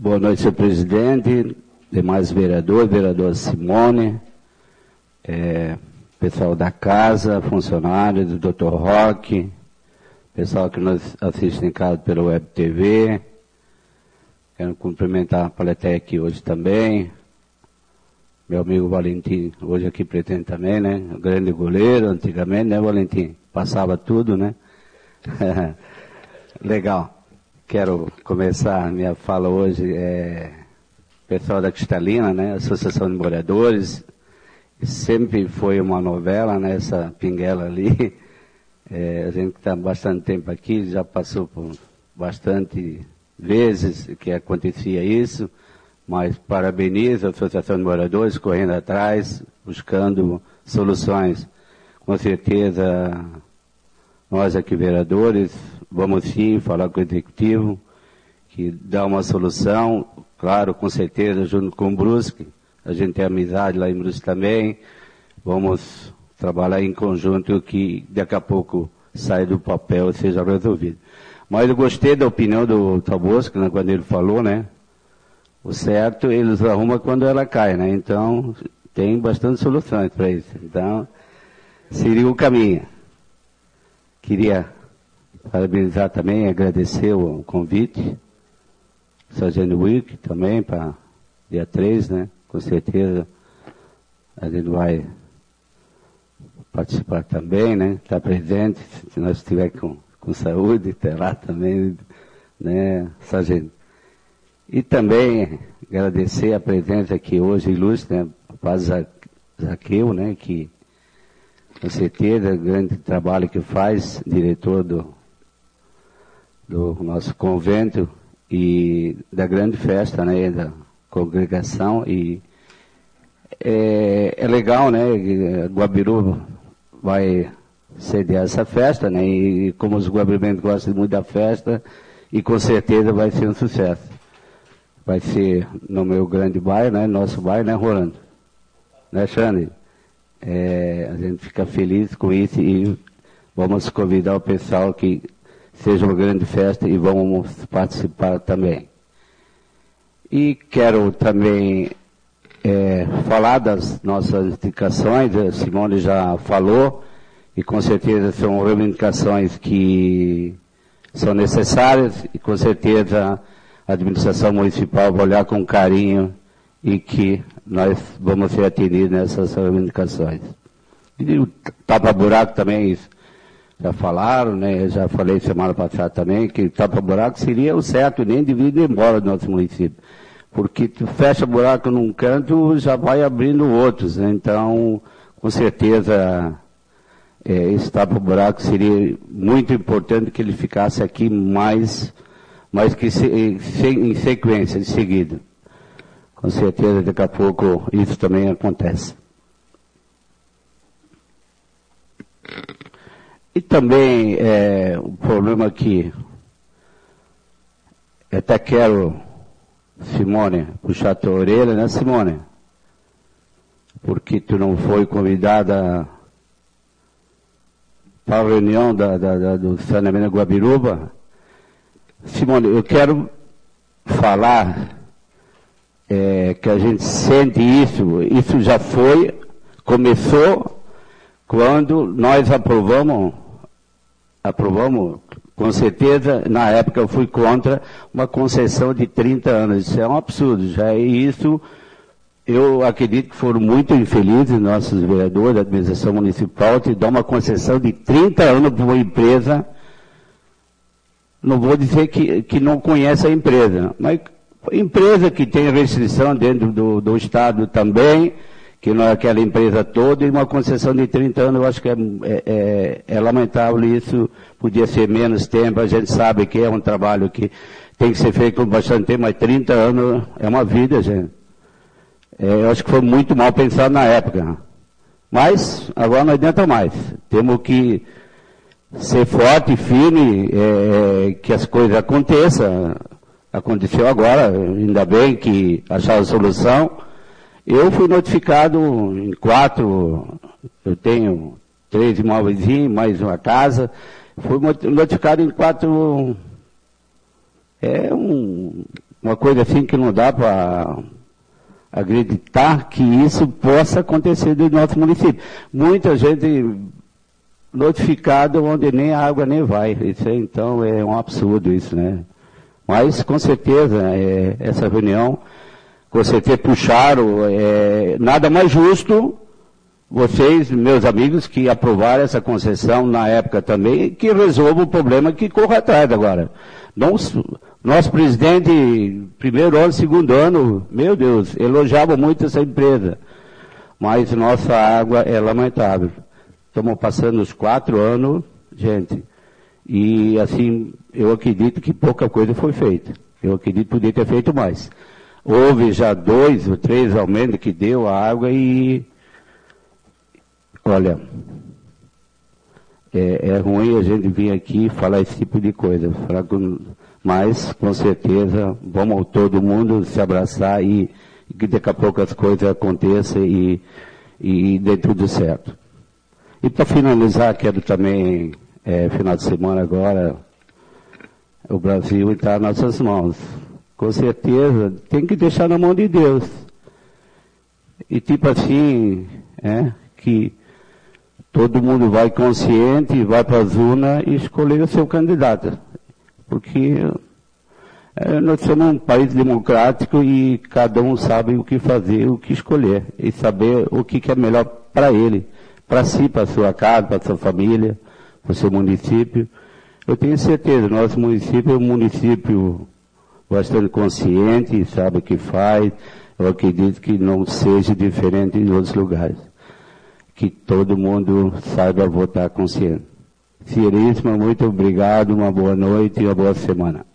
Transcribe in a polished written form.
Boa noite, senhor presidente, demais vereadores, vereadora Simone, pessoal da casa, funcionários do Dr. Roque, pessoal que nos assiste em casa pela Web TV. Quero cumprimentar a plateia aqui hoje também. Meu amigo Valentim, hoje aqui presente também, né? O grande goleiro, antigamente, né, Valentim? Passava tudo, né? Legal. Quero começar minha fala hoje, pessoal da Cristalina, né? Associação de Moradores. Sempre foi uma novela, né? Essa pinguela ali. A gente está há bastante tempo aqui, já passou por bastante vezes que acontecia isso, mas parabenizo a Associação de Moradores, correndo atrás, buscando soluções. Com certeza, nós aqui vereadores, vamos sim falar com o Executivo, que dá uma solução, claro, com certeza, junto com o Brusque, a gente tem amizade lá em Brusque também, vamos trabalhar em conjunto que daqui a pouco sai do papel e seja resolvido. Mas eu gostei da opinião do Tabosco, né, quando ele falou, né? O certo eles arrumam quando ela cai, né? Então, tem bastante soluções para isso. Então, seria o caminho. Queria parabenizar também, agradecer o convite. Sargento Wick também, para dia 3, né? Com certeza, a gente vai participar também, né? Estar presente, se nós estiver com saúde, terá também, né, Sargento? E também agradecer a presença aqui hoje ilustre, né, Paz Zaqueu, né, que com certeza grande trabalho que faz, diretor do nosso convento e da grande festa, né, da congregação, e é legal, né, Guabiru vai sediar essa festa, né, e como os guabirubenses gostam muito da festa, e com certeza vai ser um sucesso. Vai ser no meu grande bairro, né, nosso bairro, né, Rolando? Né, Xande? A gente fica feliz com isso e vamos convidar o pessoal que seja uma grande festa e vamos participar também. E quero também falar das nossas indicações, a Simone já falou, e com certeza são reivindicações que são necessárias e com certeza a administração municipal vai olhar com carinho e que nós vamos ser atendidos nessas reivindicações. E o tapa-buraco também, já falaram, né? Eu já falei semana passada também, que tapa-buraco seria o certo, nem devia ir embora do nosso município. Porque tu fecha buraco num canto, já vai abrindo outros, né? Então, com certeza, esse tapa-buraco seria muito importante que ele ficasse aqui mais que em sequência, em seguida. Com certeza, daqui a pouco, isso também acontece. E também, o problema que eu até quero, Simone, puxar a tua orelha, né, Simone? Porque tu não foi convidada para a reunião do saneamento de Guabiruba. Simone, eu quero falar que a gente sente isso já começou quando nós aprovamos, com certeza, na época eu fui contra uma concessão de 30 anos, isso é um absurdo, já é isso, eu acredito que foram muito infelizes nossos vereadores da administração municipal de dar uma concessão de 30 anos para uma empresa. Não vou dizer que não conhece a empresa, mas empresa que tem restrição dentro do Estado também, que não é aquela empresa toda, e uma concessão de 30 anos, eu acho que é lamentável isso, podia ser menos tempo, a gente sabe que é um trabalho que tem que ser feito com bastante tempo, mas 30 anos é uma vida, gente. Eu acho que foi muito mal pensado na época. Mas agora não adianta mais. Temos que ser forte e firme, que as coisas aconteçam. Aconteceu agora, ainda bem que acharam a solução. Eu fui notificado em 4, eu tenho 3 imóveis, mais uma casa, fui notificado em 4, uma coisa assim que não dá para acreditar que isso possa acontecer no nosso município. Muita gente notificada onde nem a água nem vai. Isso aí, então é um absurdo isso, né? Mas com certeza essa reunião, com certeza puxaram, nada mais justo vocês, meus amigos, que aprovaram essa concessão na época também, que resolva o problema que corra atrás agora. Nosso presidente, primeiro ano, segundo ano, meu Deus, elogiava muito essa empresa. Mas nossa água é lamentável. Estamos passando os 4 anos, gente, e assim, eu acredito que pouca coisa foi feita. Eu acredito que podia ter feito mais. Houve já 2 ou 3 aumentos que deu a água e olha, é ruim a gente vir aqui falar esse tipo de coisa, mas com certeza vamos todo mundo se abraçar e que daqui a pouco as coisas aconteçam e dê tudo certo. E para finalizar, quero também, final de semana agora, o Brasil está nas nossas mãos. Com certeza, tem que deixar na mão de Deus. E tipo assim, que todo mundo vai consciente, vai para as urnas e escolher o seu candidato. Porque nós somos um país democrático e cada um sabe o que fazer, o que escolher. E saber o que é melhor para ele, para si, para a sua casa, para a sua família, para o seu município. Eu tenho certeza, nosso município é um município bastante consciente, sabe o que faz. Eu acredito que não seja diferente em outros lugares. Que todo mundo saiba votar consciente. Seríssima, muito obrigado, uma boa noite e uma boa semana.